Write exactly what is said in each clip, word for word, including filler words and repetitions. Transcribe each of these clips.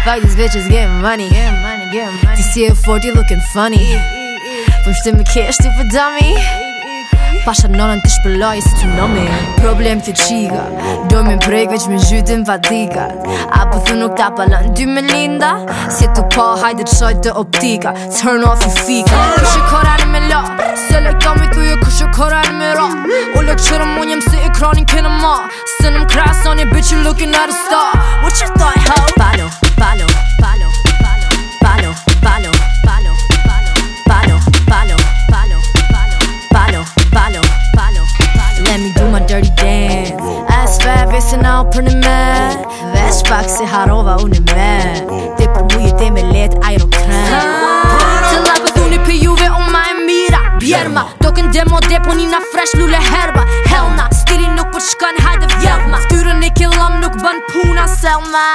Fuck these bitches getting money. Getting money, getting money. Ti si e forti looking funny. Po më shtim me kesh ti për dummy. Pasha nonën të shpëlloj si tsunami. Problem të qiga, do me prejk veç me zhytin vadikat. Apo thu nuk ta palan dy me linda. Si tu pa hajde të shojt të optika. Turn off your fika. Kushe korani me la, se lek ta me thuje kushe korani me ra. O lek qërëm unë jem si ekranin kena ma. Se nëm kras on it, bitch you looking at a star. What you thought, ho? Palo, palo, palo, palo, palo, palo, palo, palo, palo, palo, palo, palo. Let me do my dirty dance. Ass fat, vissin out për në me. Vesh pak si harova unë me. Te për muje te me let aerokrem. Të la pëthuni për juve o ma e mira. Bjerma, token demo depo nina fresh lule herba. Hellna, stili nuk për shkan hajde vjevma. Ftyrën e killam nuk ban puna selma.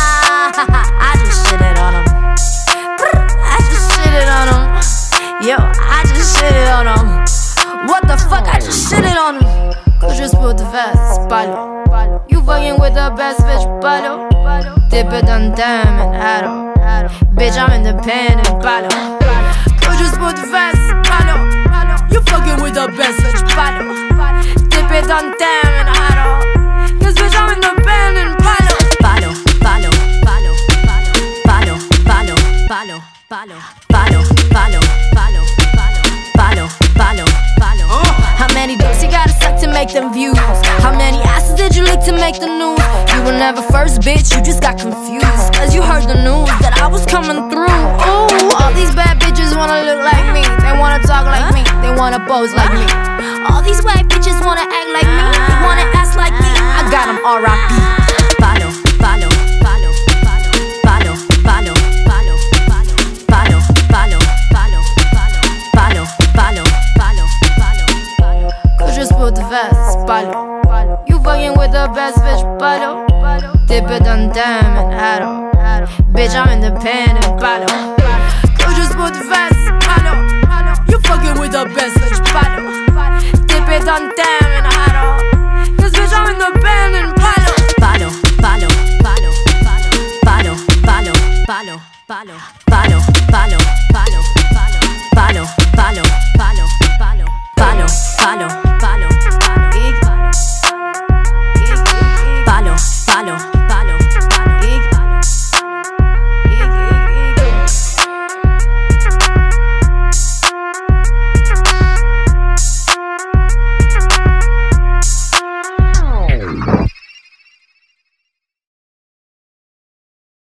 I just shit it on them. I just shit it on them. Yo, I just shit it on them. What the fuck, I just shit it on him. Cause just put the vest, palo. You fucking with the best bitch, palo. Dip it on them and addo. Bitch, I'm independent, palo. Cause just put the vest, palo. You fucking with the best bitch, palo. Dip it on them and addo. Cause bitch, I'm independent, palo. Palo, palo, palo, palo, palo, palo, palo, palo, palo, palo, palo, palo, palo. How many dicks you gotta suck to make them views? How many asses did you lick to make the news? You were never first, bitch, you just got confused. Cause you heard the news that I was coming through. Ooh, all these bad bitches wanna look like me. They wanna talk like me, they wanna pose like me. All these white bitches wanna act like me, they wanna ask like me. I got them R I P. Palo, palo, palo, palo, palo, palo, palo, palo, palo, palo, palo, palo, palo. Cause just put the vest, palo. You fucking with the best bitch, palo. Dip it on them and addo. Bitch, I'm independent, palo. Cause just put the vest, palo. You fucking with the best bitch, palo. Dip it on them and addo.